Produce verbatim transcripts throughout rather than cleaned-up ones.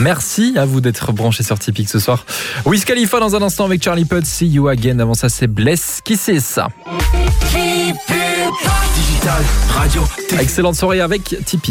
Merci à vous d'être branchés sur Tipeee ce soir. Wiz Khalifa dans un instant avec Charlie Puth, See You Again. Avant ça, c'est Bless. Qui c'est ça? Digital, radio, excellente soirée avec Tipeee.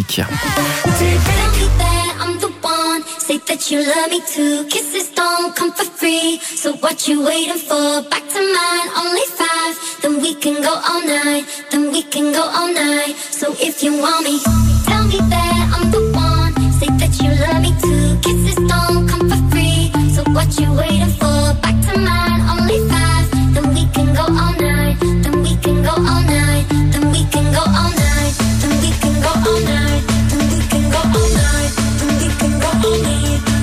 Say that you love me too. Kisses don't come for free. So what you waiting for? Back to mine, only five. Then we can go all night. Then we can go all night. So if you want me, tell me that I'm the one. Say that you love me too. Kisses don't come for free. So what you waiting for? Back to mine, only five. Then we can go all night. Then we can go all night. Then we can go all night. Then we can go all night. Then we can go all night. Then we can go all night.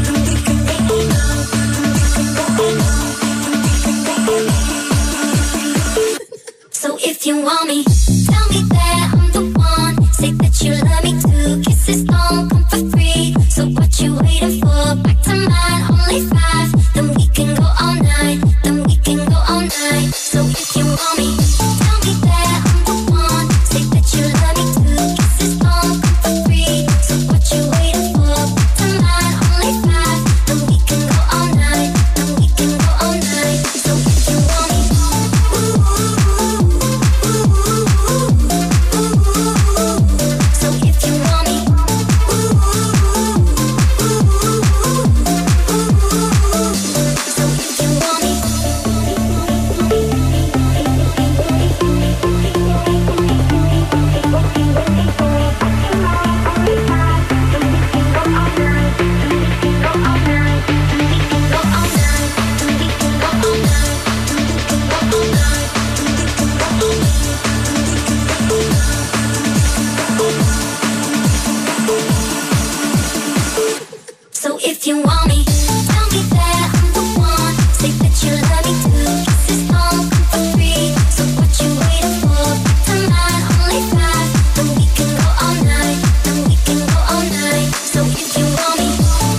So if you want me, tell me that I'm the one. Say that you love me too. Kisses don't come for free. So what you waiting for? Back to mine, only five. Then we can go all night. Then we can go all night. So if you want me, tell me that I'm the one. Say that you love me too. Kisses don't come for free. So what you waiting for? Back to mine, only five. Then we can go all night. Then we can go all night. So if you want me, so if you want me, so if you want me. So if you want me, tell me that I'm the one. Say that you love me too. Kisses don't come for free. So what you waiting for? Back to mine, only five. Then we can go all night. Then we can go all night. So if you want me,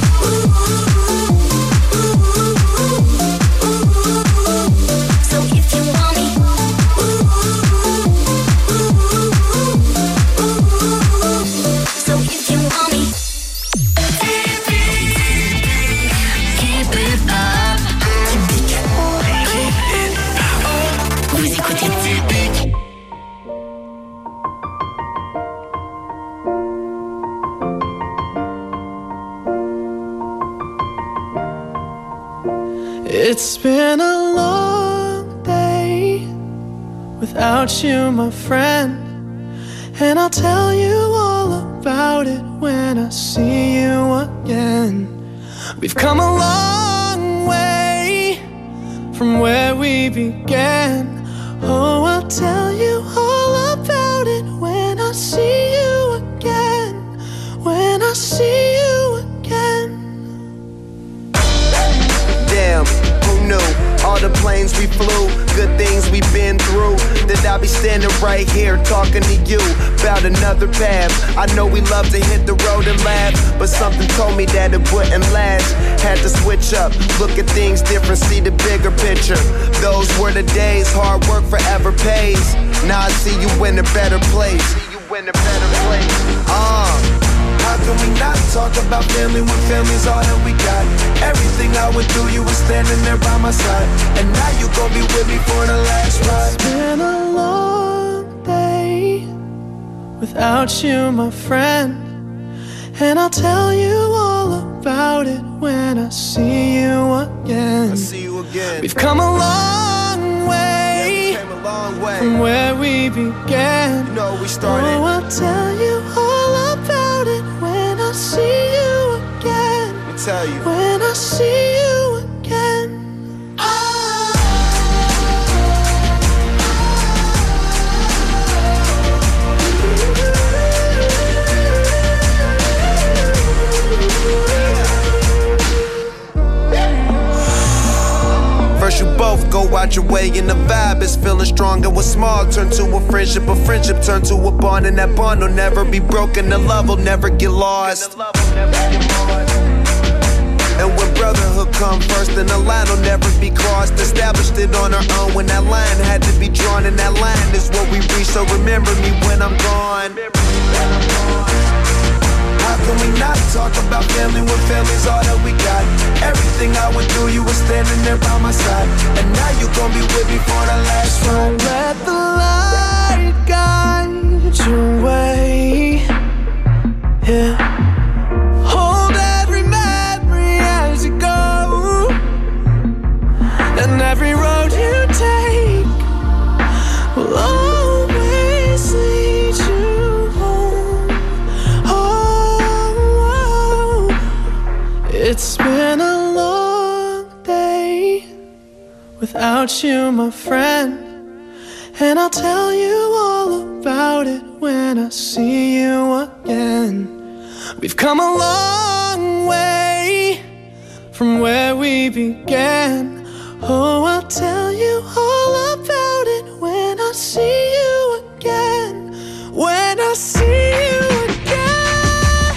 so if you want me, so if you want me. Vous écoutez Tipeee. It's been a long day without you, my friend, and I'll tell you all about it when I see you again. We've come a long way from where we began. Oh, I'll tell you all about it when I see you again. When I see you again. Damn, who knew? All the planes we flew, good things we've been through. That I'll be standing right here talking to you about another path. I know we love to hit the road and laugh, but something told me that it wouldn't last. Had to switch up, look at things different, see the bigger picture. Those were the days, hard work forever pays. Now I see you in a better place. See you in a better place. Uh. How can we not talk about family when family's all that we got? Everything I went through, you were standing there by my side. And now you gon' be with me for the last ride. It's been a long day without you, my friend, and I'll tell you all about it when I see you again. I see you again. We've come a long way, yeah, we came a long way from where we began. You know we started. Oh, I'll tell you all about it when I see you again. Let me tell you. When I see you again. First you both go out your way and the vibe is feeling strong. And what's small turn to a friendship, a friendship turn to a bond, and that bond will never be broken, the love will never get lost. And when brotherhood come first, then the line will never be crossed. Established it on our own when that line had to be drawn, and that line is what we reach. So remember me when I'm gone. How How can we not talk about family when family's all that we got? Everything I went through, you were standing there by my side, and now you gon' be with me for the last ride. So let the light guide your way. Yeah. Hold every memory as you go, and every road you take will always lead you home. Oh, it's been a long day without you, my friend, and I'll tell you all about it when I see you again. We've come a long way from where we began. Oh, I'll tell you all about it when I see you again. When I see you again.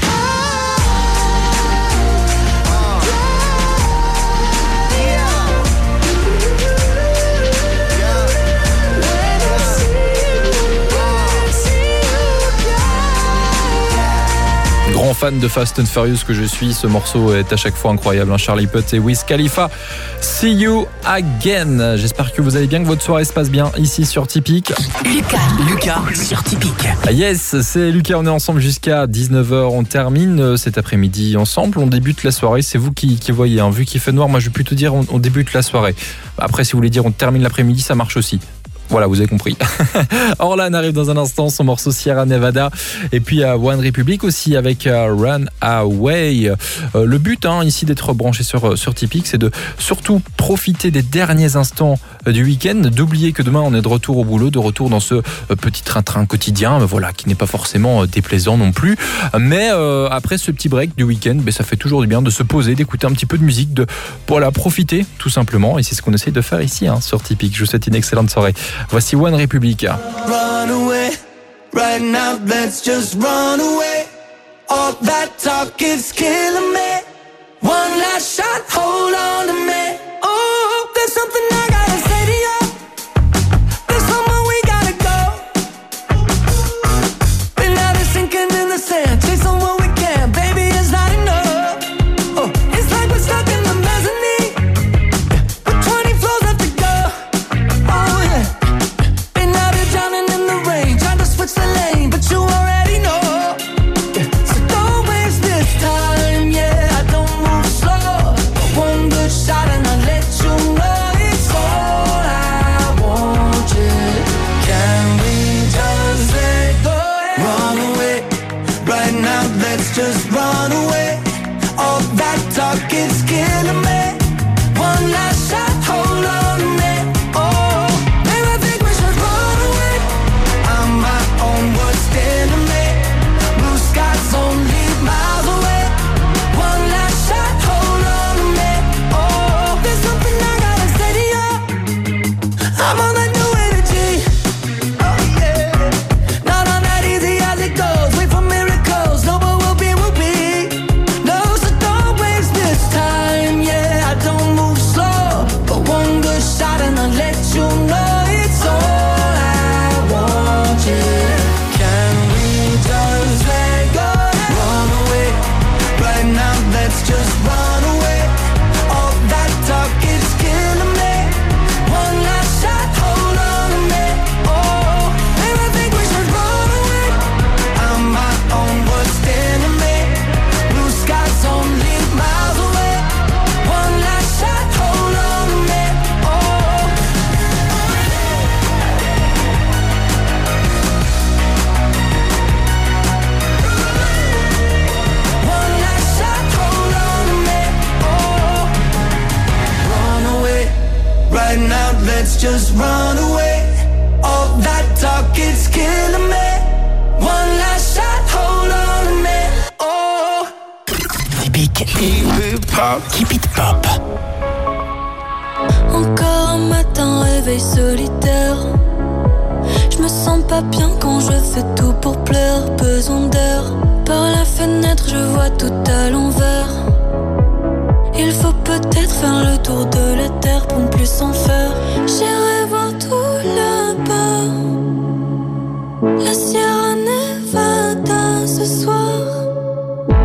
Oh, yeah. Yeah. When I see you, when I see you again. Grand fan de Fast and Furious que je suis, ce morceau est à chaque fois incroyable, hein. Charlie Puth et Wiz Khalifa, See You Again. J'espère que vous allez bien, que votre soirée se passe bien ici sur Tipeee. Lucas, Lucas sur Tipeee. Yes, c'est Lucas, on est ensemble jusqu'à dix-neuf heures, on termine cet après-midi ensemble, on débute la soirée, c'est vous qui, qui voyez, hein. Vu qu'il fait noir, moi je vais plutôt dire on, on débute la soirée. Après, si vous voulez dire on termine l'après-midi, ça marche aussi. Voilà, vous avez compris. Orlan arrive dans un instant, son morceau Sierra Nevada. Et puis à One Republic aussi avec uh, Run Away. Euh, le but hein, ici d'être branché sur, sur Tipeee, c'est de surtout profiter des derniers instants du week-end, d'oublier que demain on est de retour au boulot, de retour dans ce euh, petit train-train quotidien, voilà, qui n'est pas forcément euh, déplaisant non plus. Mais euh, après ce petit break du week-end, ben, ça fait toujours du bien de se poser, d'écouter un petit peu de musique, de voilà, profiter tout simplement. Et c'est ce qu'on essaie de faire ici hein, sur Tipeee. Je vous souhaite une excellente soirée. Voici One Republic. Run away, right now let's just run away. All that talk is killing me. One last shot, hold on to me. Oh, there's something I gotta say to you. There's somewhere we gotta go. Been out here sinking in the sand, chasing what we can, baby, it's not enough. Oh, it's like we're stuck in the mezzanine, with twenty floors left to go. Oh yeah. Drowning in the rain, trying to switch the lane, but you already know. So don't waste this time, yeah, I don't move slow. One good shot and I'll let you know it's all I want, yeah. Can we just let go? Run away, right now let's just run away. All that talk is killing me. One last shot, hold on to me. I'm on that new energy. Oh yeah. Not on that easy as it goes. Wait for miracles. No, but we'll be, we'll be. No, so don't waste this time. Yeah, I don't move slow, but one good shot and I'll let you know it's all I want. Yeah. Can we just let go? Run away. Right now, let's just run away. All that talk is killing me. One last shot, hold on to me. Oh, and I think we should run away. I'm my own worst enemy. Blue skies only miles away. One last shot, hold on to me. Oh, one last shot, hold on to me. Oh, run away. Right now, let's just run away. All that talk is killing me. One last shot, hold on to me. Oh, Tipeee. Keep it pop. Keep it pop. Encore un matin, réveil solitaire. Je me sens pas bien quand je fais tout pour plaire. Besoin d'air. Par la fenêtre, je vois tout à l'envers. Il faut peut-être faire le tour de la terre pour ne plus s'en faire. J'irai voir tout là-bas, la Sierra Nevada ce soir.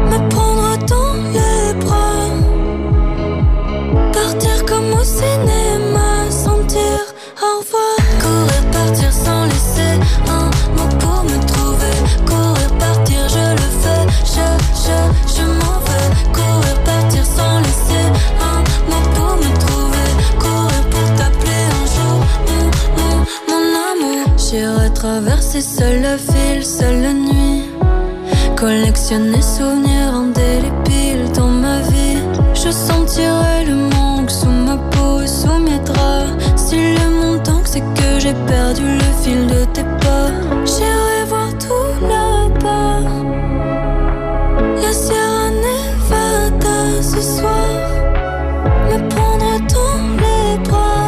traverser seule la ville, seule la nuit. Collectionner souvenirs indélébiles dans ma vie. Je sentirai le manque sous ma peau et sous mes draps. Si le montant c'est que j'ai perdu le fil de tes pas. J'irai voir tout là-bas, la Sierra Nevada ce soir. Me prendre dans les bras,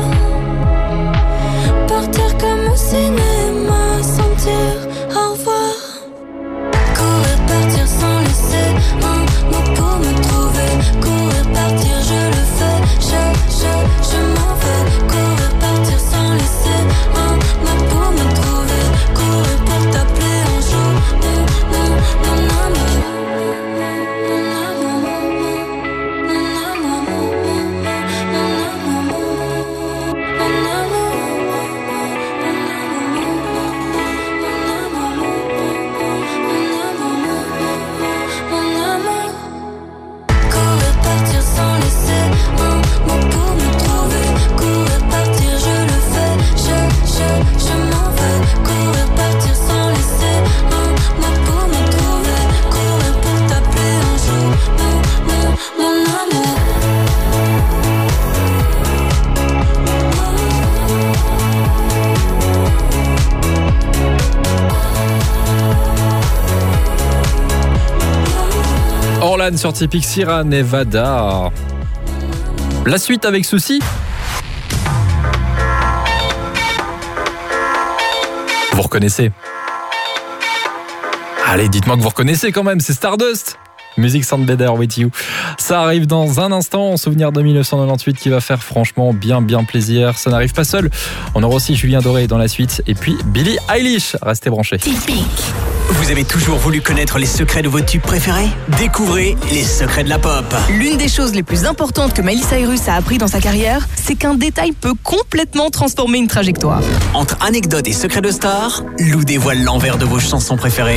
partir comme au cinéma sans dire au revoir. Courir, partir sans laisser un mot pour me trouver. Courir, partir, je le fais, je, je, je m'en vais. Courir, partir sans laisser un mot pour me trouver. Courir pour t'appeler un jour, mon, mon, mon amour. Orlan sur Typique, Sierra Nevada. La suite avec Souci. Vous reconnaissez? Allez, dites-moi que vous reconnaissez quand même, c'est Stardust. Music Sound Better With You. Ça arrive dans un instant, en souvenir de dix-neuf cent quatre-vingt-dix qui va faire franchement bien bien plaisir. Ça n'arrive pas seul. On aura aussi Julien Doré dans la suite et puis Billie Eilish. Restez branchés. Typique. Vous avez toujours voulu connaître les secrets de vos tubes préférés? Découvrez les secrets de la pop. L'une des choses les plus importantes que Miley Cyrus a appris dans sa carrière, c'est qu'un détail peut complètement transformer une trajectoire. Entre anecdotes et secrets de stars, Lou dévoile l'envers de vos chansons préférées.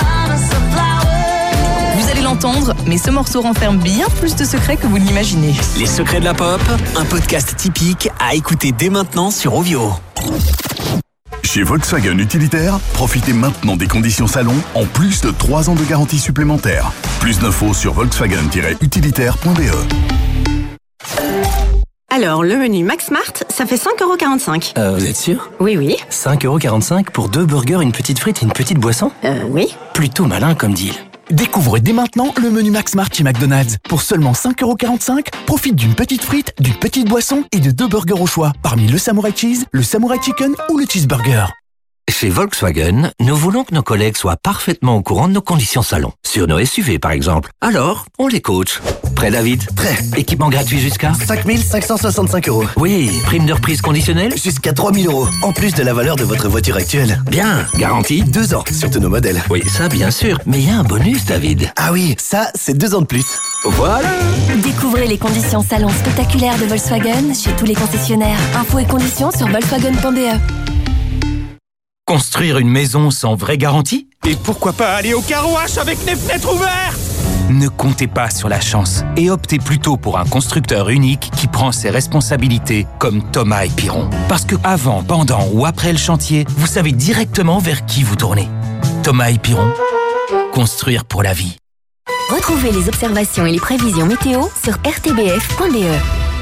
Vous allez l'entendre, mais ce morceau renferme bien plus de secrets que vous ne l'imaginez. Les secrets de la pop, un podcast typique à écouter dès maintenant sur Ovio. Chez Volkswagen Utilitaire, profitez maintenant des conditions salon en plus de trois ans de garantie supplémentaire. Plus d'infos sur volkswagen tiret utilitaire point b e. Alors, le menu Max Smart, ça fait cinq euros quarante-cinq. Euh, vous êtes sûr? Oui, oui. cinq euros quarante-cinq pour deux burgers, une petite frite et une petite boisson? Euh, oui. Plutôt malin comme deal. Découvre dès maintenant le menu Max Smart chez McDonald's. Pour seulement cinq euros quarante-cinq, profite d'une petite frite, d'une petite boisson et de deux burgers au choix. Parmi le Samurai Cheese, le Samurai Chicken ou le Cheeseburger. Chez Volkswagen, nous voulons que nos collègues soient parfaitement au courant de nos conditions salon. Sur nos S U V, par exemple. Alors, on les coach. Prêt, David? Prêt. Équipement gratuit jusqu'à cinq mille cinq cent soixante-cinq euros. Oui. Prime de reprise conditionnelle? Jusqu'à trois mille euros. En plus de la valeur de votre voiture actuelle. Bien. Garantie? Deux ans, sur tous nos modèles. Oui, ça, bien sûr. Mais il y a un bonus, David. Ah oui, ça, c'est deux ans de plus. Voilà. Découvrez les conditions salon spectaculaires de Volkswagen chez tous les concessionnaires. Infos et conditions sur volkswagen point b e. Construire une maison sans vraie garantie? Et pourquoi pas aller au carouache avec les fenêtres ouvertes? Ne comptez pas sur la chance et optez plutôt pour un constructeur unique qui prend ses responsabilités comme Thomas et Piron. Parce que avant, pendant ou après le chantier, vous savez directement vers qui vous tournez. Thomas et Piron, construire pour la vie. Retrouvez les observations et les prévisions météo sur r t b f point b e.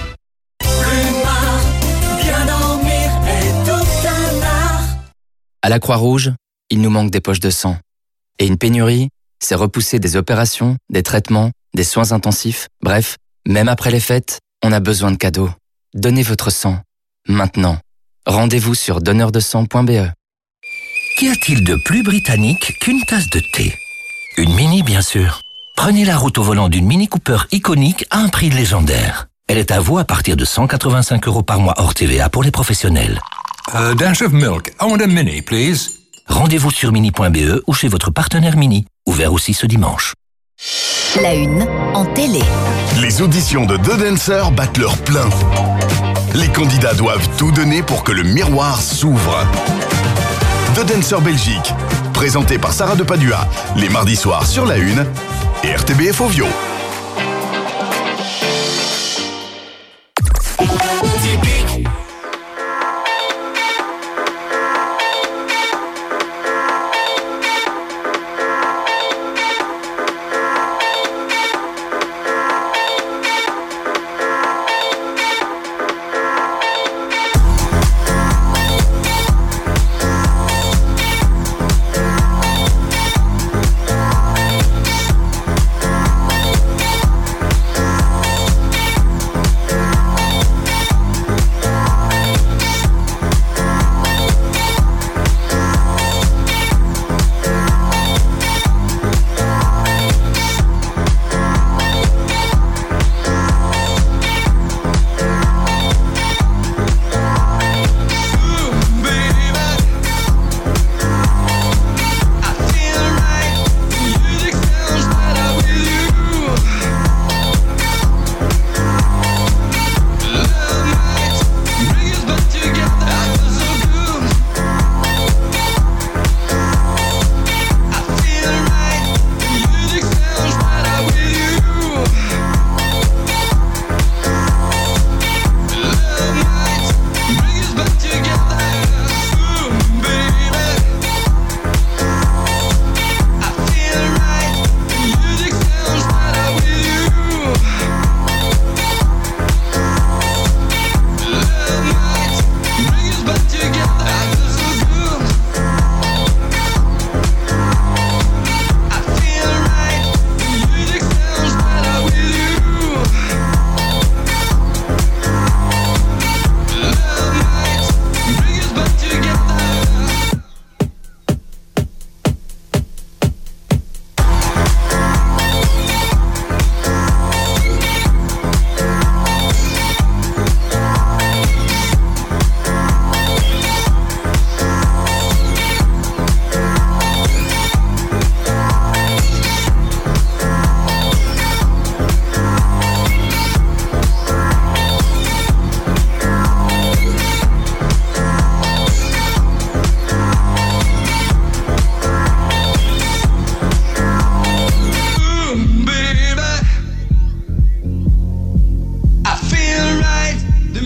À la Croix-Rouge, il nous manque des poches de sang. Et une pénurie, c'est repousser des opérations, des traitements, des soins intensifs. Bref, même après les fêtes, on a besoin de cadeaux. Donnez votre sang. Maintenant. Rendez-vous sur donneur de sang point b e. Qu'y a-t-il de plus britannique qu'une tasse de thé? Une Mini, bien sûr. Prenez la route au volant d'une Mini Cooper iconique à un prix légendaire. Elle est à vous à partir de cent quatre-vingt-cinq euros par mois hors T V A pour les professionnels. A dash of milk. I want a Mini, please. Rendez-vous sur mini point b e ou chez votre partenaire Mini. Ouvert aussi ce dimanche. La une en télé. Les auditions de The Dancer battent leur plein. Les candidats doivent tout donner pour que le miroir s'ouvre. The Dancer Belgique, présenté par Sarah de Padua, les mardis soirs sur La Une et R T B F Ovio.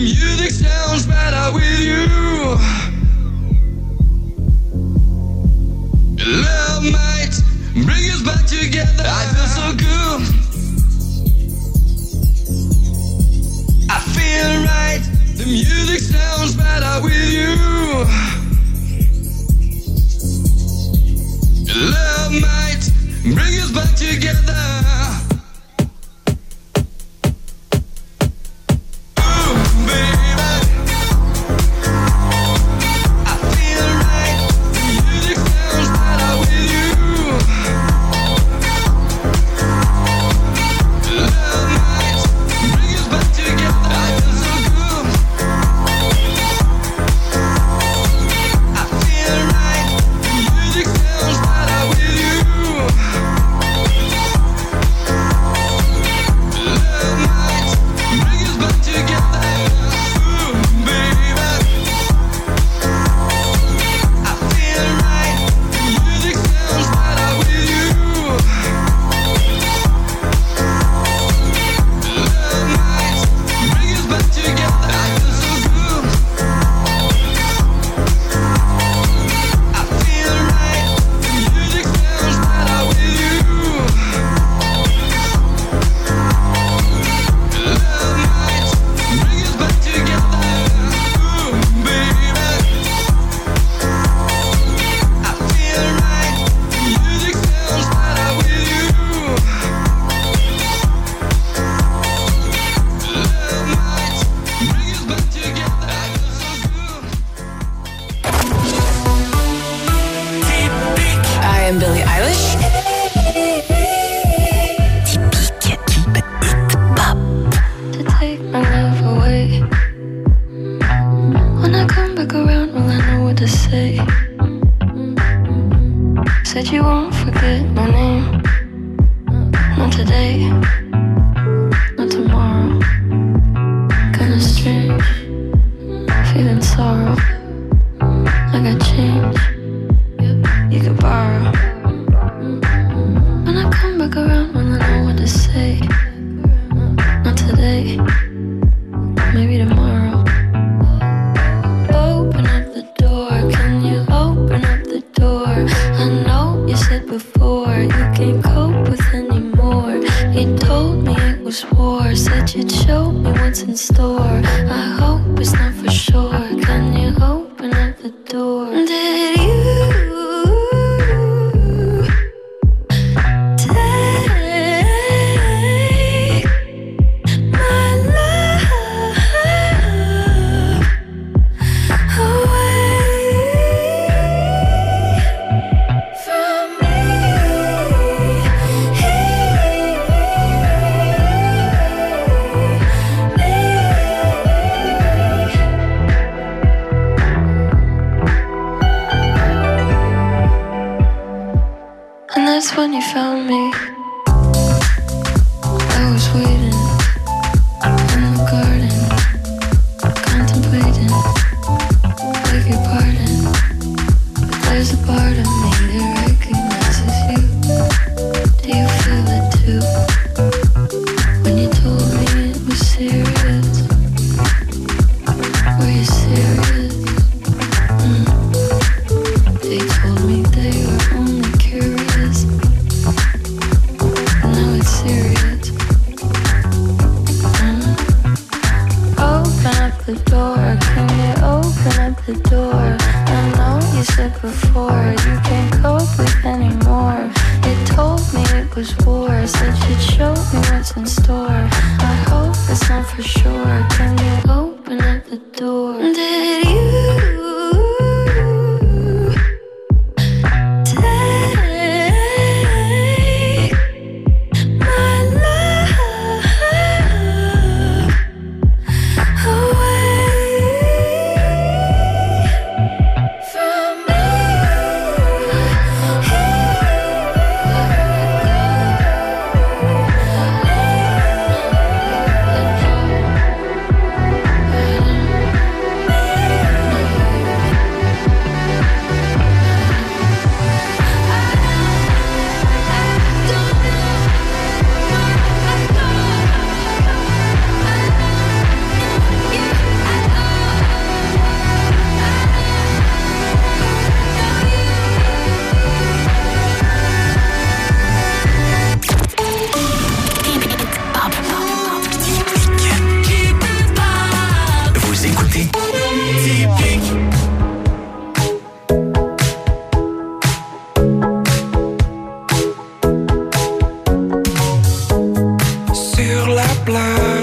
music sounds better with you. Love might bring us back together. I feel so good. I feel right. The music sounds better with you. Love might bring us back together.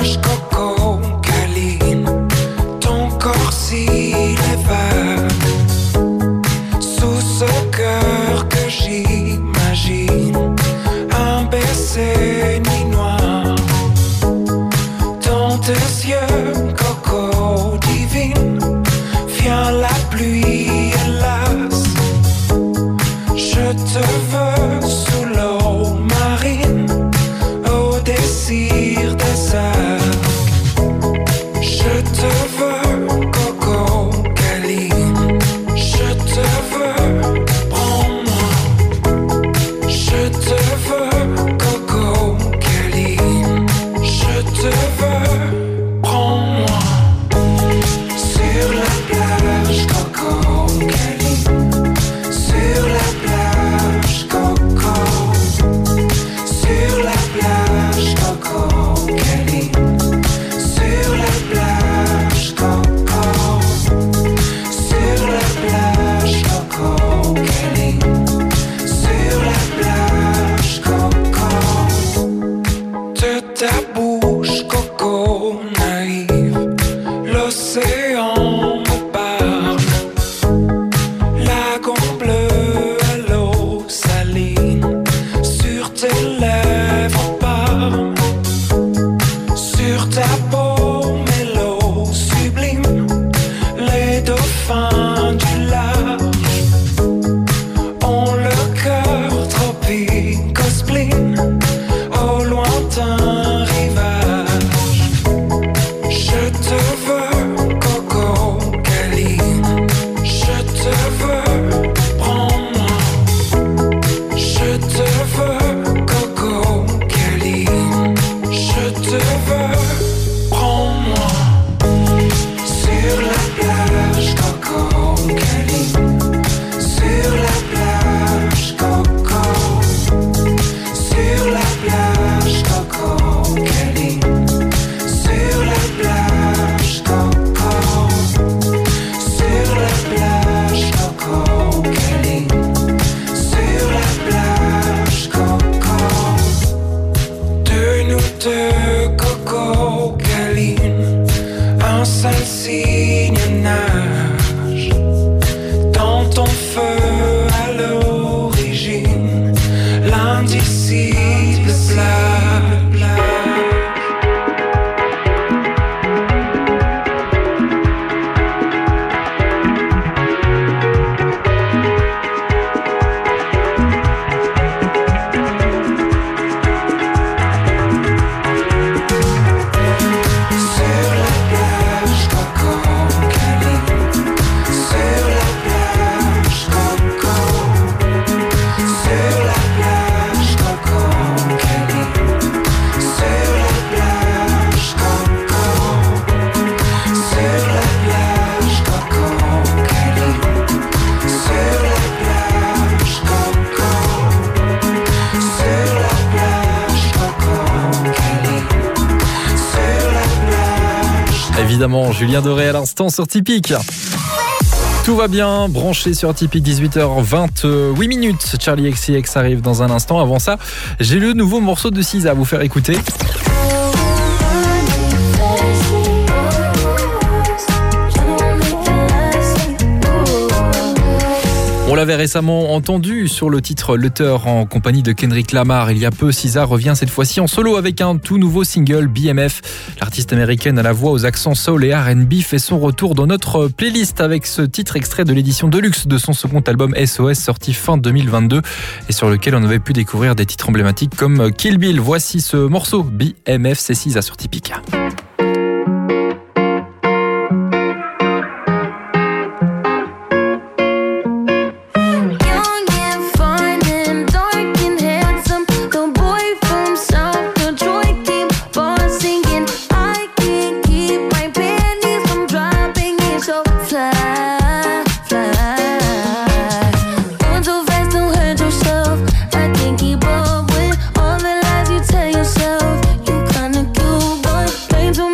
plage, coco, câline. Ton corps s'il est vague. Sous ce cœur que j'imagine, un baiser nuit noire. Dans tes yeux, coco divine, vient la pluie, hélas. Je te veux sous l'eau marine, au désir des arcs. Je te veux, coco câline. Je te veux, prends-moi. Je te veux, coco câline. Je te veux, prends-moi. Sur la plage, coco câline. Sur la plage, coco. Sur la plage, coco câline. Sur la plage, coco. Sur la plage, coco câline. Sur la plage, coco. De ta bouche, coco naïve, l'océan me parle. Lagon bleu à l'eau saline, sur tes lèvres parle. Sur ta peau, mélo sublime, les dauphins du large ont le cœur tropique au spleen, au lointain rivage. Je te veux, coco câline. Je te veux, prends-moi. Je te veux, coco câline. Je te veux, prends-moi. Sur la plage, coco câline. Sur la plage, coco. Sur la plage, coco câline. Sur la plage, coco. Sur la plage, coco câline. Sur la plage, coco. De nous deux, coco câline. Un seul signe nage dans ton feu à l'origine, l'indicible plage. Sur la plage, coco câline. Sur la plage, coco. Sur la plage, coco câline. Sur la plage, coco. Sur la plage, coco câline. Sur la plage, coco. Sur la plage, coco câline. Sur la plage. Évidemment, Julien Doré à l'instant sur Typique. Tout va bien, branché sur Typique, dix-huit heures vingt-huit minutes. Charlie X C X arrive dans un instant. Avant ça, j'ai le nouveau morceau de Cisa à vous faire écouter. On l'avait récemment entendu sur le titre Letter en compagnie de Kendrick Lamar. Il y a peu, Cisa revient cette fois-ci en solo avec un tout nouveau single, B M F. L'artiste américaine à la voix aux accents soul et R and B fait son retour dans notre playlist avec ce titre extrait de l'édition Deluxe de son second album S O S sorti fin deux mille vingt-deux et sur lequel on avait pu découvrir des titres emblématiques comme Kill Bill. Voici ce morceau, B M F, c'est Cisa sur Typique. Keep up with all the lies you tell yourself. You kinda cute, boy. Play too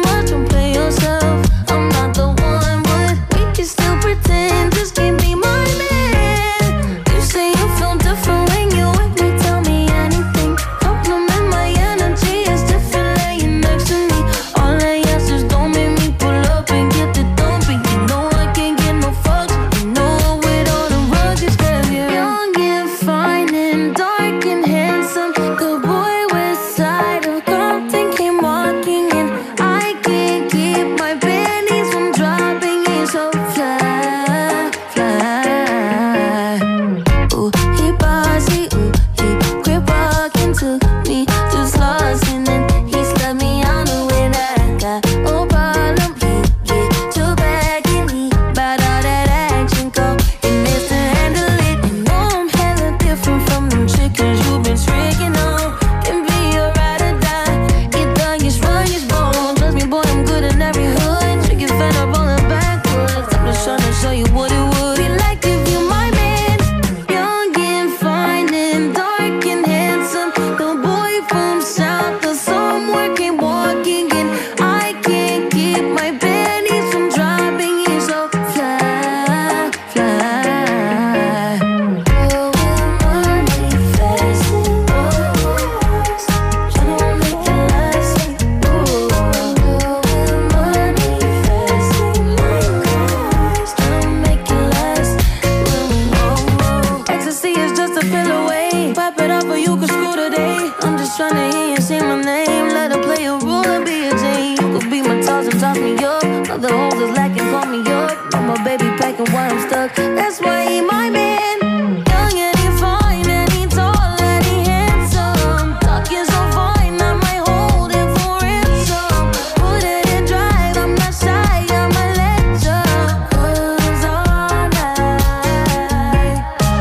cause I'm talking York. All the hoes is lacking, call me York. I'm a baby packing while I'm stuck. That's why he my man. Young and he fine and he tall and he handsome. Talking so fine, I might hold him for ransom. Put it in drive, I'm not shy, I'm a legend. Cruise all night.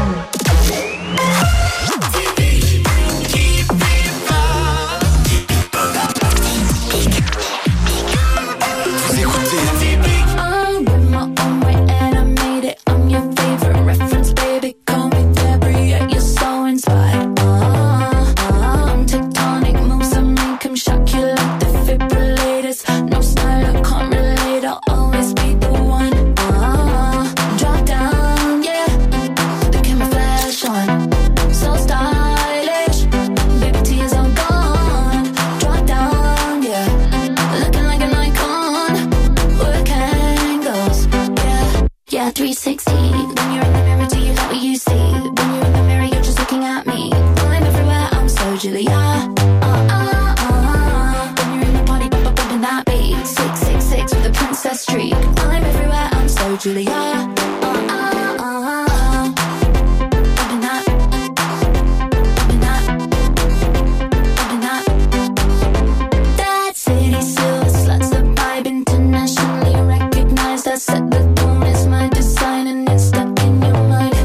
Vous écoutez I'm with my own way and I made it. I'm your favorite reference, baby. Call me Debris, yeah, you're so inspired. Uh, uh, I'm tectonic moves, I make 'em shock you like defibrillators. No style, I can't relate, I'll always be the one. Uh, drop down, yeah, the camera flash on. So stylish, baby, tears all gone. Drop down, yeah, looking like an icon. Work angles, yeah, yeah, three sixty. When you're in the mirror, do you like what you see? When you're in the mirror, you're just looking at me. I'm everywhere, I'm so Julia. Uh, uh, uh. When you're in the party, bump, bump, bumping that beat. Six, six, six with a princess streak. I'm everywhere, I'm so Julia. Uh, uh, uh. Bumping that, bumping that, bumping that. That city silver sluts, the vibe internationally recognized. I set the tone, it's my design and it's stuck in your mind.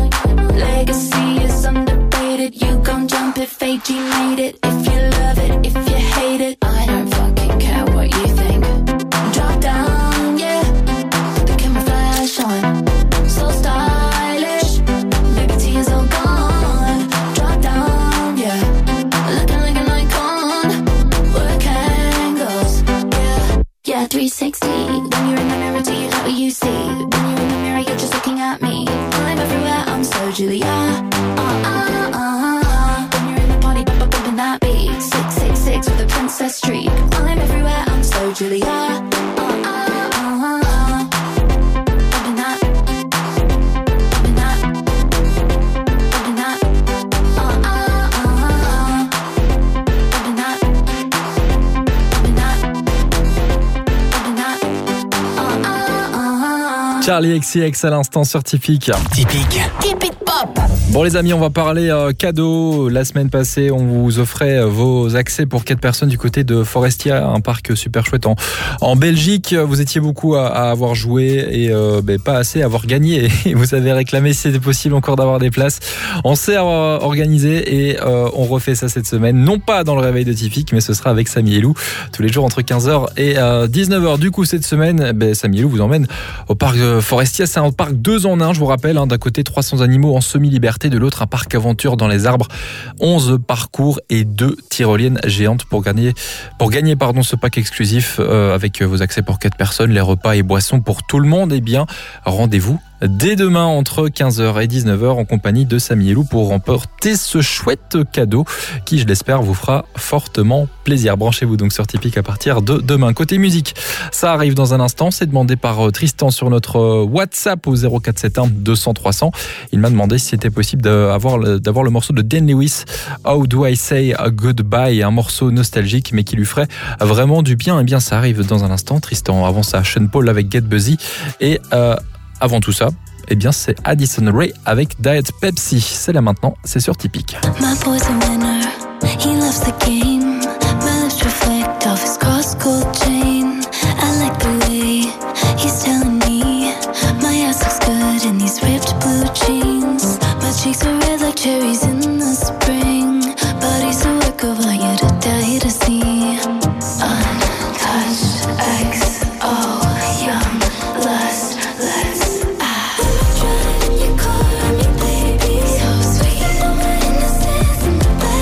Legacy is underrated, you gon' jump if A G made it. If you love it, if you hate it, I don't fucking care what you think. Drop down, yeah, the camera flash on. So stylish, baby tears all gone. Drop down, yeah, looking like an icon. Work angles, yeah, yeah, three sixty. When you're in the mirror, do you like what you see? When you're in the mirror, you're just looking at me. I'm everywhere, I'm so Julia. Uh, uh, uh. When you're in the party, bump, bump, bumping that beat. Six, six, six with a princess streak. I'm everywhere, I'm so Julia. Uh, uh, uh. Bumping that, bumping that, bumping that. Uh, uh, uh. Bumping that, bumping that, bumping that. Uh, uh, uh. Charlie X C X à l'instant sur Typique. Typique. Keep it pop. Bon les amis, on va parler euh, cadeaux. La semaine passée, on vous offrait euh, vos accès pour quatre personnes du côté de Forestia, un parc super chouette en, en Belgique. Vous étiez beaucoup à, à avoir joué et euh, ben, pas assez à avoir gagné. Et vous avez réclamé si c'était possible encore d'avoir des places. On s'est euh, organisé et euh, on refait ça cette semaine. Non pas dans le réveil de Typique, mais ce sera avec Samy et Lou tous les jours entre quinze heures et euh, dix-neuf heures. Du coup, cette semaine, ben, Samy et Lou vous emmènent au parc euh, Forestia. C'est un parc deux en un, je vous rappelle. Hein, d'un côté, trois cents animaux en semi-liberté. De l'autre, un parc aventure dans les arbres, onze parcours et deux tyroliennes géantes pour gagner, pour gagner pardon, ce pack exclusif euh, avec vos accès pour quatre personnes, les repas et boissons pour tout le monde. Eh bien, rendez-vous dès demain entre quinze heures et dix-neuf heures en compagnie de Samy et Lou pour remporter ce chouette cadeau qui, je l'espère, vous fera fortement plaisir. Branchez-vous donc sur Typique à partir de demain. Côté musique, ça arrive dans un instant. C'est demandé par Tristan sur notre WhatsApp au zéro quatre sept un deux cents trois cents. Il m'a demandé si c'était possible d'avoir le, d'avoir le morceau de Dan Lewis, How Do I Say a Goodbye, un morceau nostalgique mais qui lui ferait vraiment du bien. Eh bien, ça arrive dans un instant. Tristan, avant ça, Sean Paul avec Get Busy et euh, avant tout ça, eh bien c'est Addison Rae avec Diet Pepsi. C'est là maintenant, c'est sur Typique. My boy's a winner, he loves the game. My lips reflect off his cross-gold chain. I like the way he's telling me my ass looks good in these ripped blue jeans. My cheeks are red like cherries in the spring. Body's a work of art, you to die to see. Untouched X O, young lust, let's driving in your car, me baby, so sweet. Innocence in the back.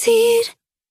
backseat.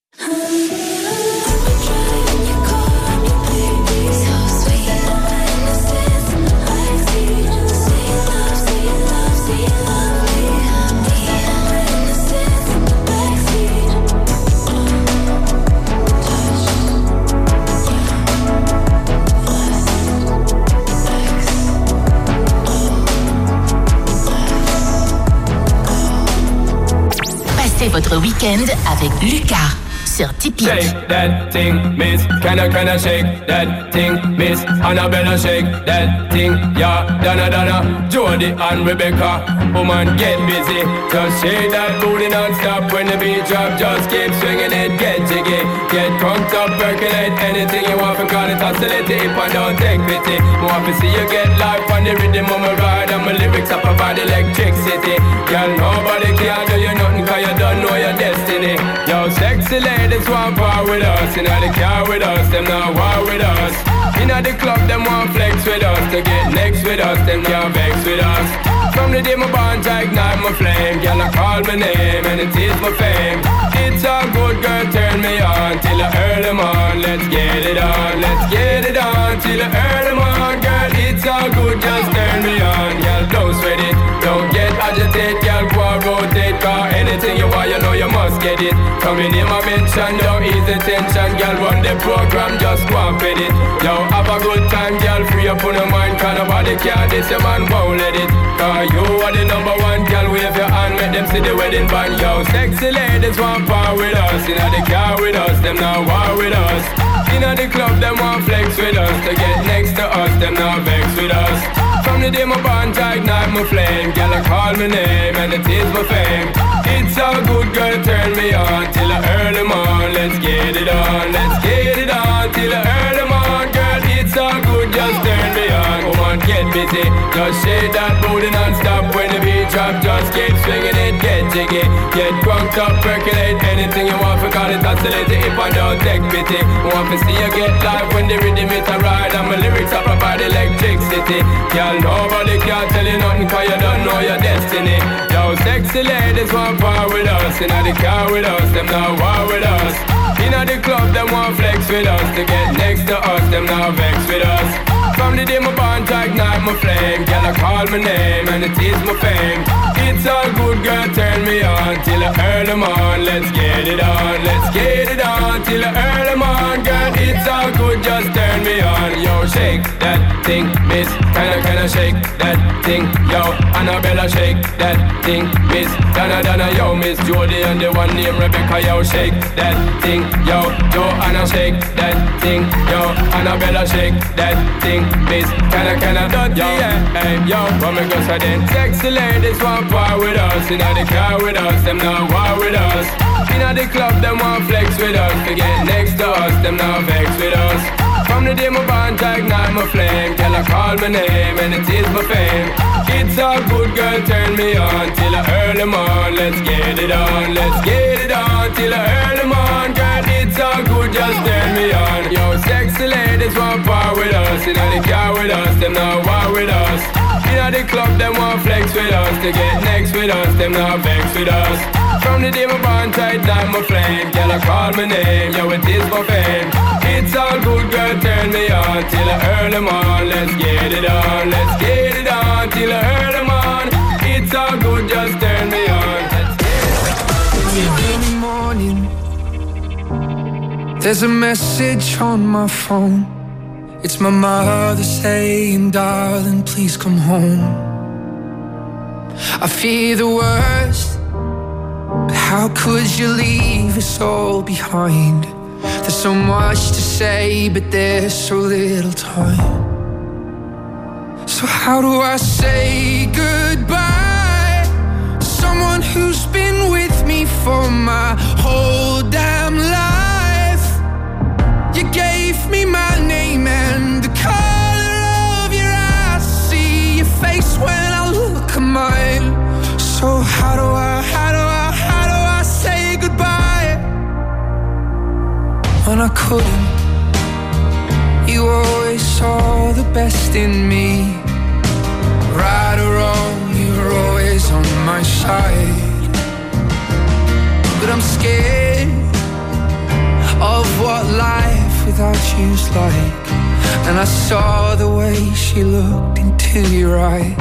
Passez votre week-end avec Lucas sur Tipeee. Shake that thing, miss. Can I, can I shake that thing, miss? Annabella, shake that thing, yeah. Donna, Donna, Jody and Rebecca. Woman, get busy. Just shake that booty non-stop. When the beat drop, just keep swinging it. Get jiggy, get crunked up, percolate. Anything you want to call it oscillate. If I don't take pity, more to see you get life on the rhythm of my ride. And my lyrics up about electricity. Girl, nobody can do you nothing, cause you don't know your destiny. Yo, sexy ladies want part with us. Inna the car with us, them not war with us. Inna the club, them want flex with us. To get next with us, them can't vex with us. From the day my bond, I ignite my flame. Girl, I call my name and it is my fame. It's a good girl, turn me on till I earn them on. Let's get it on, let's get it on till I earn them on. Girl, it's all good, just turn me on. Girl, don't sweat it, don't get agitated. Girl, go and rotate, cause anything you want, you know you must get it. Coming in my mention, don't ease the tension. Girl, run the program, just go and fit it. Yo, have a good time, girl, free up on your mind. Cause nobody can, this your man won't let it. Cause you are the number one, girl, wave your hand, make them see the wedding band. Yo, sexy ladies want part with us. Inna the car with us, them not war with us. Inna the club, them want flex with us. To get next to us, them not vex with us. From the day my bond, I ignite my flame. Girl, I call my name and it is my fame. It's all good, girl, turn me on till I earn them on. Let's get it on, let's get it on till I earn them on. Girl, it's all good, just turn me on. Come on, get busy, just shake that booty non-stop. When the beat drop, just keep swinging it, get jiggy. Get crunked up, percolate. Anything you want, for call it oscillate. If I don't take pity, want to see you get live when the rhythm is a ride. And my lyrics are provide electricity. Girl, nobody can tell you nothing, cause you don't know your destiny. Yo, sexy ladies want part with us. Inna the car with us, them not war with us. Inna the club, them want flex with us. To get next to us, them not vex with us. From the day my bond, I ignite my flame. Girl, I call my name and it is my fame. It's all good, girl, turn me on till I earn them on. Let's get it on, let's get it on till I earn them on. Girl, it's all good, just turn me on. Yo, shake that thing, miss. Kinda, kinda shake that thing. Yo, Annabella, shake that thing, miss. Donna, Donna, yo, Miss Jody and the one named Rebecca. Yo, shake that thing. Yo, Joanna, shake that thing. Yo, Annabella, shake that thing, miss. Kinda, kinda dirty, yeah. Hey, yo, what me go say then? Sexy ladies want part with us. Inna the car with us, them not war with us. Inna the club, them want flex with us. To get next to us, them not vex with us. From the day my bond, I ignite my flame. Girl, I call my name and it is my fame. It's all good, girl, turn me on till I earn them on. Let's get it on, let's get it on till I earn them on. Girl, it's all good, just turn me on. Yo, sexy ladies want part with us. Inna the car with us, them not war with us. Inna the club, them want flex with us. To get next with us, them not vex with us. From the day my bond, I ignite my flame. Girl, I call my name, yo, it is my fame. It's all good, girl, turn me on till I earn them on. Let's get it on, let's get it on till I earn them on. It's all good, just turn me on. Let's get it on. In the morning, there's a message on my phone. It's my mother saying, darling, please come home. I fear the worst, but how could you leave us all behind? There's so much to say, but there's so little time. So how do I say goodbye to someone who's been with me for my whole damn life? You gave me my name and the color of your eyes. See your face when I look at mine. So how do I, how do I, how do I say goodbye when I couldn't? You always saw the best in me. Right or wrong, you're always on my side. But I'm scared she was like, and I saw the way she looked into your eyes.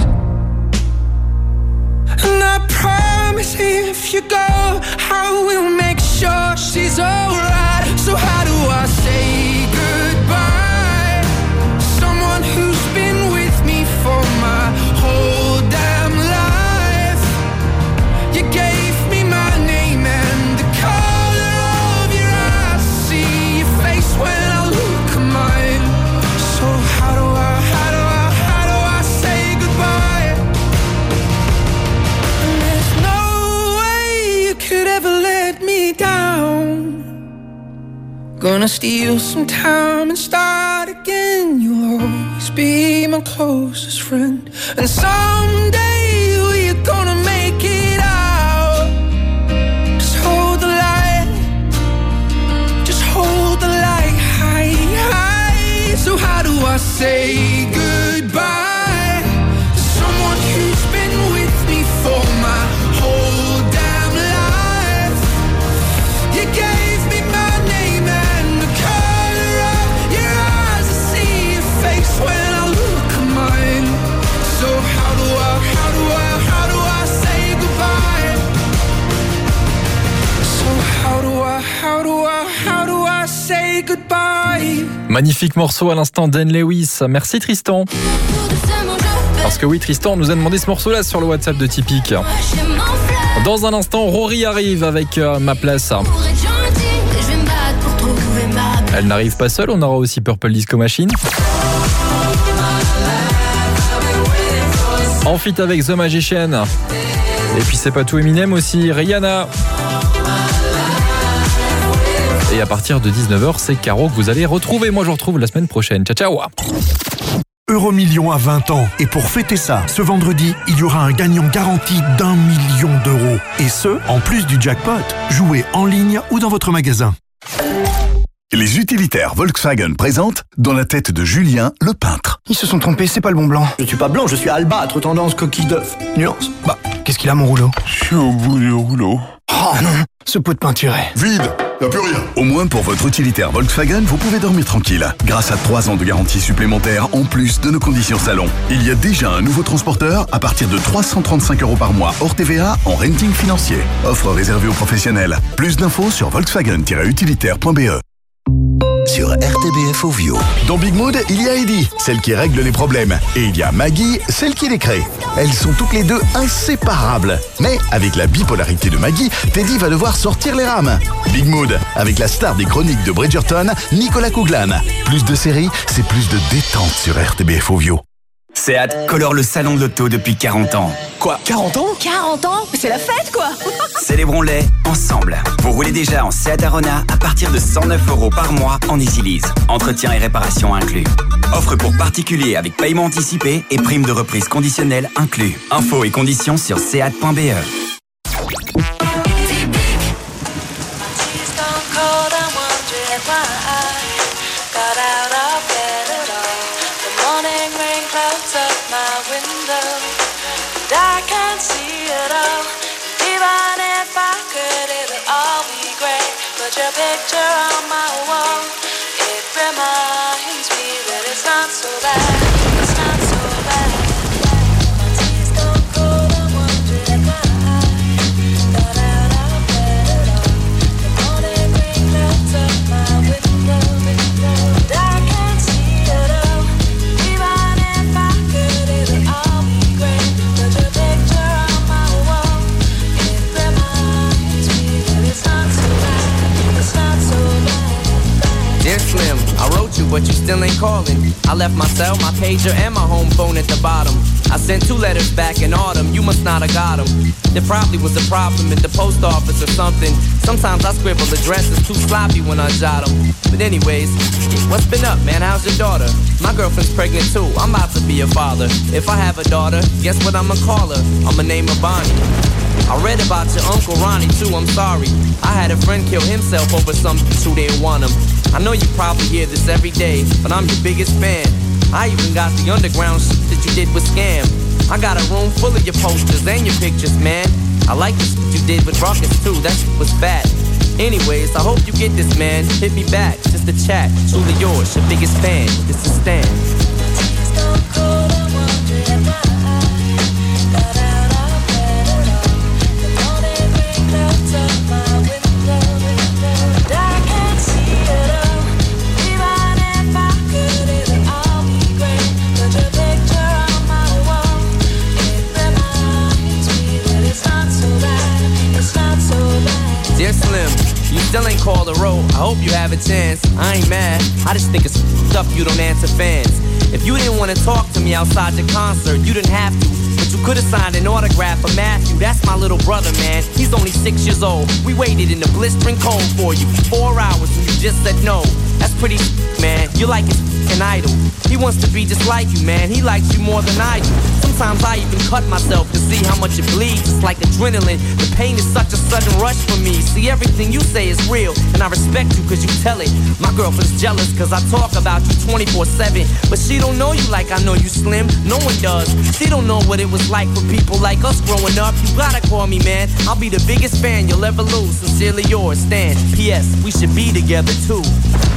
And I promise if you go, I will make sure she's alright. So how do I say goodbye? Someone who's been with me for my whole damn life. You gave me my name and the color of your eyes. See your face when I look at mine. So how do I, how do I, how do I say goodbye? And there's no way you could ever let me down. Gonna steal some time and start again. You'll always be my closest friend. And someday we're gonna make it out. Just hold the light. Just hold the light high, high. So how do I say goodbye to someone who's been with me for my whole damn life? You gave me my name and the color of your eyes. I see your face when I look at mine. So how do I, how do I, how do I say goodbye? So how do I, how do I, how do I say goodbye? Magnifique morceau à l'instant d'Anne Lewis. Merci Tristan. Parce que oui, Tristan nous a demandé ce morceau-là sur le WhatsApp de Typique. Dans un instant, Rory arrive avec euh, Ma Place. Elle n'arrive pas seule, on aura aussi Purple Disco Machine. En feat avec The Magician. Et puis c'est pas tout, Eminem aussi, Rihanna. Et à partir de dix-neuf heures, c'est Caro que vous allez retrouver. Moi, je vous retrouve la semaine prochaine. Ciao, ciao. Euromillions à vingt ans. Et pour fêter ça, ce vendredi, il y aura un gagnant garanti d'un million d'euros. Et ce, en plus du jackpot. Jouez en ligne ou dans votre magasin. Les utilitaires Volkswagen présentent Dans la tête de Julien, le peintre. Ils se sont trompés, c'est pas le bon blanc. Je suis pas blanc, je suis albâtre, tendance coquille d'œuf. Nuance. Bah, qu'est-ce qu'il a mon rouleau? Je suis au bout du rouleau. Oh non, ce pot de peinture est... Vide, y'a plus rien. Au moins pour votre utilitaire Volkswagen, vous pouvez dormir tranquille. Grâce à trois ans de garantie supplémentaire en plus de nos conditions salon. Il y a déjà un nouveau transporteur à partir de trois cent trente-cinq euros par mois hors T V A en renting financier. Offre réservée aux professionnels. Plus d'infos sur volkswagen tiret utilitaire point b e. Sur R T B F Ovio. Dans Big Mood, il y a Eddie, celle qui règle les problèmes. Et il y a Maggie, celle qui les crée. Elles sont toutes les deux inséparables. Mais avec la bipolarité de Maggie, Teddy va devoir sortir les rames. Big Mood, avec la star des chroniques de Bridgerton, Nicolas Couglan. Plus de séries, c'est plus de détente sur R T B F Ovio. Seat colore le salon de l'auto depuis quarante ans. Quoi, quarante ans? quarante ans? C'est la fête, quoi. Célébrons-les ensemble. Vous roulez déjà en Seat Arona à partir de cent neuf euros par mois en Easy Lease. Entretien et réparation inclus. Offre pour particuliers avec paiement anticipé et prime de reprise conditionnelle inclus. Infos et conditions sur seat point b e. Your picture on my wall, it reminds me that it's not so bad, it's not so bad. My tears don't cold, I'm wondering why. Got out of bed at all. The morning rain clouds up my window, and I can't see it all. Even if I could, it'll all be great. But your picture on my wall, it reminds me that it's not so bad. Dear Slim, I wrote you, but you still ain't calling. I left my cell, my pager, and my home phone at the bottom. I sent two letters back in autumn, you must not have got them. There probably was a problem at the post office or something. Sometimes I scribble addresses too sloppy when I jot them. But anyways, what's been up, man? How's your daughter? My girlfriend's pregnant too, I'm about to be a father. If I have a daughter, guess what I'ma call her? I'ma name her Bonnie. I read about your Uncle Ronnie too, I'm sorry. I had a friend kill himself over some bitch who didn't want him. I know you probably hear this every day, but I'm your biggest fan. I even got the underground shit that you did with Scam. I got a room full of your posters and your pictures, man. I like the shit you did with Rockets too, that shit was fat. Anyways, I hope you get this, man. Hit me back, just a chat. Truly yours, your biggest fan. This is Stan. Dear Slim, you still ain't called a roll. I hope you have a chance. I ain't mad. I just think it's stuff you don't answer fans. If you didn't want to talk to me outside the concert, you didn't have to. But you could have signed an autograph for Matthew. That's my little brother, man. He's only six years old. We waited in the blistering cold for you for four hours and you just said no. That's pretty, man. You're like his f***ing idol. He wants to be just like you, man. He likes you more than I do. Sometimes I even cut myself to see how much it bleeds. It's like adrenaline. The pain is such a sudden rush for me. See, everything you say is real, and I respect you cause you tell it. My girlfriend's jealous cause I talk about you twenty-four seven. But she don't know you like I know you, Slim. No one does. She don't know what it was like for people like us growing up. You gotta call me, man. I'll be the biggest fan you'll ever lose. Sincerely yours, Stan. P S. We should be together too.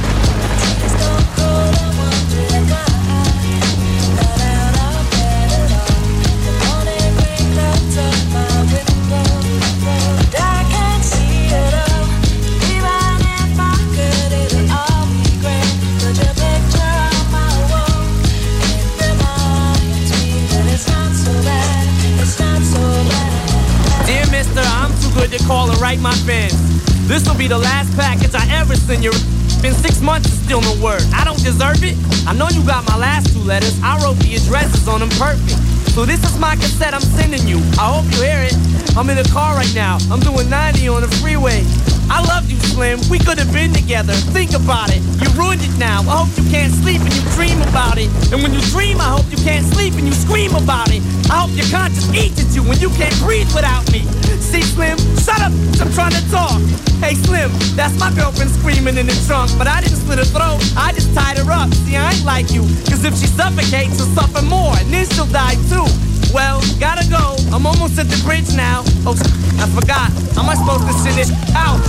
To call and write my fans. This'll be the last package I ever send you. Been six months and still no word. I don't deserve it. I know you got my last two letters. I wrote the addresses on them perfect. So this is my cassette I'm sending you. I hope you hear it. I'm in a car right now. I'm doing ninety on the freeway. I love you, Slim. We could have been together. Think about it. You ruined it now. I hope you can't sleep and you dream about it. And when you dream, I hope you can't sleep and you scream about it. I hope your conscience eats at you when you can't breathe without me. See, Slim, shut up. I'm trying to talk. Hey, Slim, that's my girlfriend screaming in the trunk. But I didn't slit her throat. I just tied her up. See, I ain't like you. Cause if she suffocates, she'll suffer more. And then she'll die too. Well, gotta go. I'm almost at the bridge now. Oh, I forgot. How am I supposed to send this out?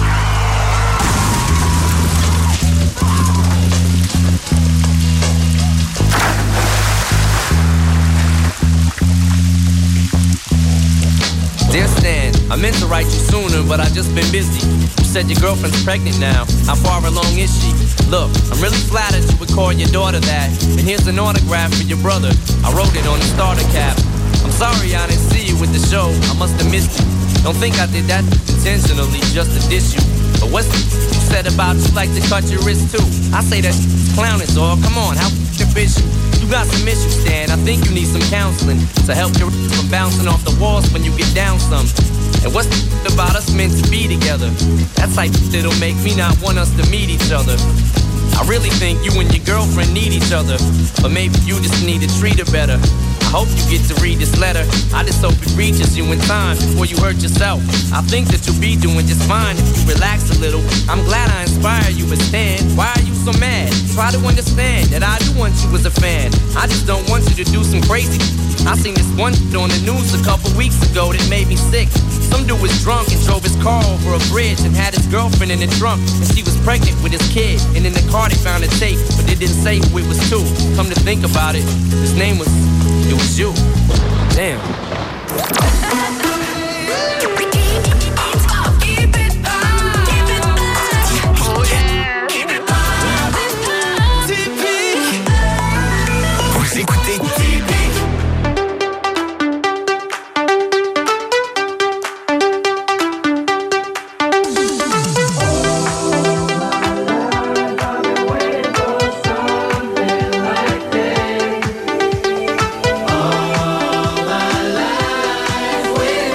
Dear Stan, I meant to write you sooner, but I just been busy. You said your girlfriend's pregnant now. How far along is she? Look, I'm really flattered you would call your daughter that. And here's an autograph for your brother. I wrote it on the starter cap. I'm sorry I didn't see you with the show. I must have missed you. Don't think I did that intentionally just to diss you. But what's the you said about you like to cut your wrist too? I say that clowning, dog. Come on, how f***ing fish you? You got some issues, Stan. I think you need some counseling to help you from bouncing off the walls when you get down some. And what's the about us meant to be together? That type of shit'll make me not want us to meet each other. I really think you and your girlfriend need each other, but maybe you just need to treat her better. I hope you get to read this letter. I just hope it reaches you in time before you hurt yourself. I think that you'll be doing just fine if you relax a little. I'm glad I inspire you, but Stan, why are you so mad? Try to understand that I do want you as a fan. I just don't want you to do some crazy. I seen this one on the news a couple weeks ago that made me sick. Some dude was drunk and drove his car over a bridge and had his girlfriend in the trunk, and she was pregnant with his kid. And in the car they found a tape, but they didn't say who it was to. Come to think about it, his name was, it was you. Damn. Vous écoutez T P. All my life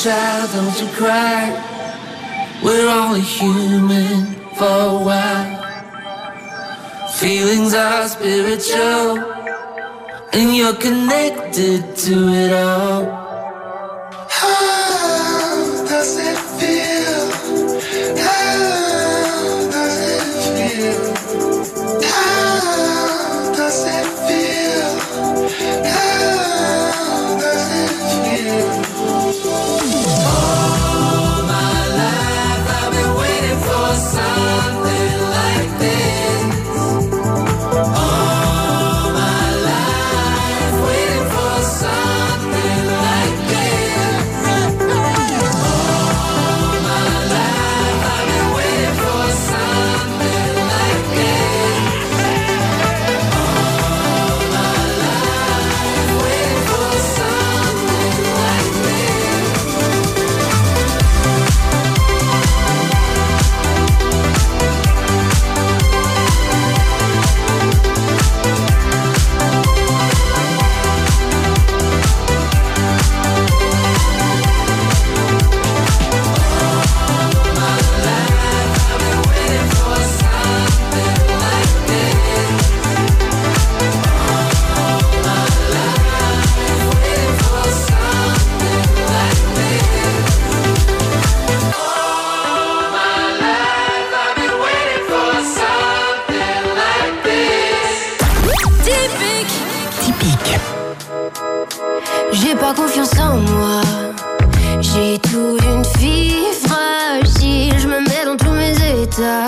child, don't you cry. We're only human for a while. Feelings are spiritual, and you're connected to it all. How does it feel? How does it feel? How does it feel? How does it feel? All my life I've been waiting for something like this. All my life waiting for something like this. All my life I've been waiting for something like this. All my life waiting for something like this. Typique. J'ai pas confiance en moi. J'ai tout d'une fille fragile. Je me mets dans tous mes états.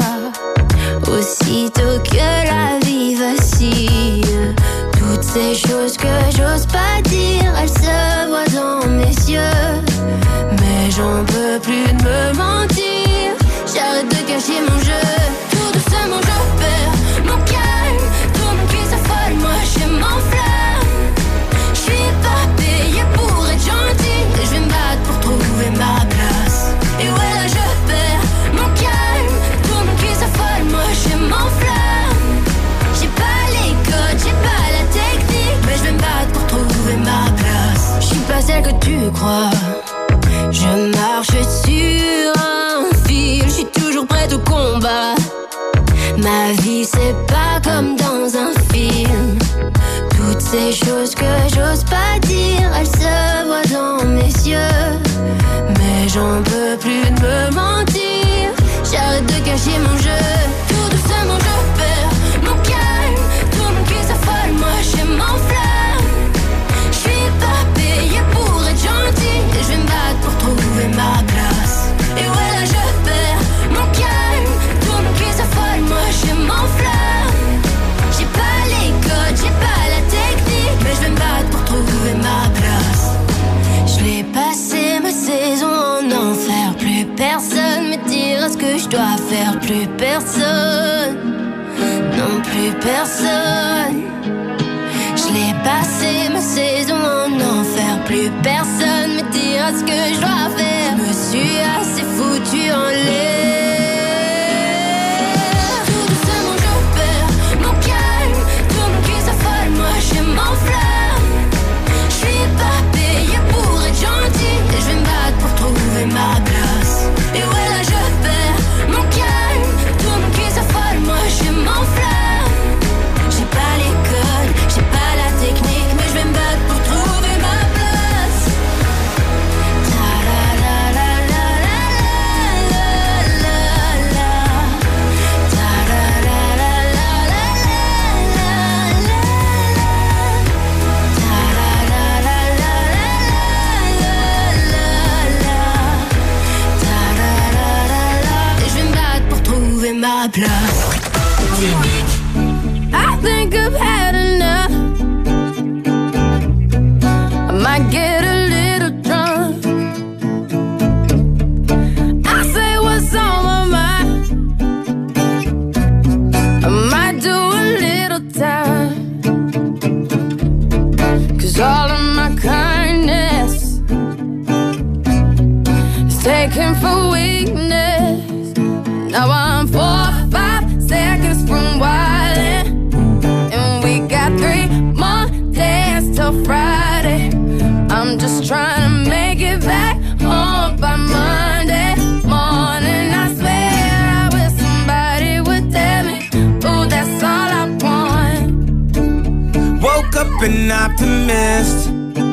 Aussitôt que la vie vacille, toutes ces choses que j'ose pas dire, elles se voient dans mes yeux. Mais j'en peux plus de me mentir. J'arrête de cacher mon jeu. Tout doucement je perds mon calme. Tout mon cul s'affole, moi je m'enflamme. Je suis pas payée pour être gentille, et je vais me battre pour trouver ma place. Et ouais là je perds mon calme. Tout mon cul s'affole, moi je m'enflamme. J'ai pas les codes, j'ai pas la technique, mais je vais me battre pour trouver ma place. Je suis pas celle que tu crois. Je marche sur un fil, je suis toujours prête au combat. Ma vie c'est pas comme dans un film. Toutes ces choses que j'ose pas dire, elles se voient dans mes yeux. Mais j'en peux plus de me mentir. J'arrête de cacher mon jeu. Tout doucement je perds mon calme. Tout mon cul s'affole, moi je m'enflamme. Je suis pas payée pour être gentille, et je vais me battre pour trouver ma place. Et ouais là je perds mon calme. Tout mon cul s'affole, moi je m'enflamme. J'ai pas les codes, j'ai pas la technique, mais je vais me battre pour trouver ma place. Je l'ai passé ma saison en enfer. Plus personne me dira ce que je dois faire. Plus personne, non plus personne. Je l'ai passé ma saison en enfer. Plus personne me dira ce que je dois faire. Je me suis assez foutu en l'air. Tout doucement je perds mon calme. Tout mon cul s'affole, moi je m'enflamme. Je suis pas payée pour être gentille, et je vais me battre pour trouver ma place. Et ouais là je perds mon calme. Tout mon cul s'affole, moi je m'enflamme. J'ai pas les codes, j'ai pas la technique, mais je vais me battre pour trouver ma place. Ta la la la la la la la la. Ta la la la la la la la. Ta la la la la la la la. Ta la la la la. Et je vais me battre pour trouver ma place. I think I've had enough. I might get a little drunk. I say what's on my mind. I might do a little time. 'Cause all of my kindness is taken for weakness. Now I'm four, five seconds from wildin', and we got three more days till Friday. I'm just trying to make it back home. an optimist.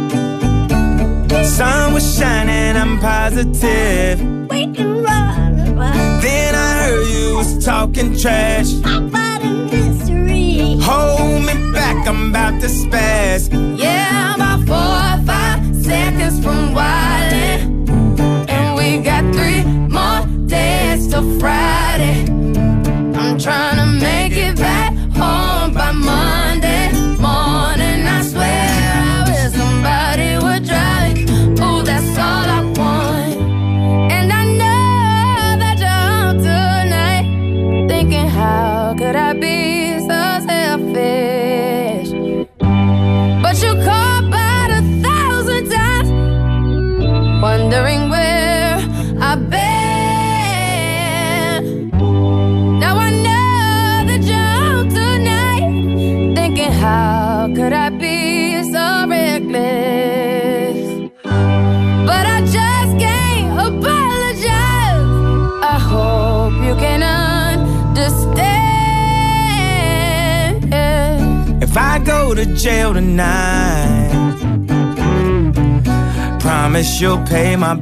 Sun was shining, I'm positive. We can run, run. Then I heard you was talking trash. About a mystery. Hold me back, I'm about to spaz. Yeah, I'm about four or five seconds from wildin'. And we got three more days till Friday. I'm trying to make it back home by Monday morning. I swear I wish somebody would drive. Ooh, that's all I want. And I know that you're home tonight, thinking how could I be so selfish? But you called about a thousand times, wondering where I've been. Now I know that you're home tonight, thinking how could I be so reckless? But I just can't apologize. I hope you can understand. If I go to jail tonight, promise you'll pay my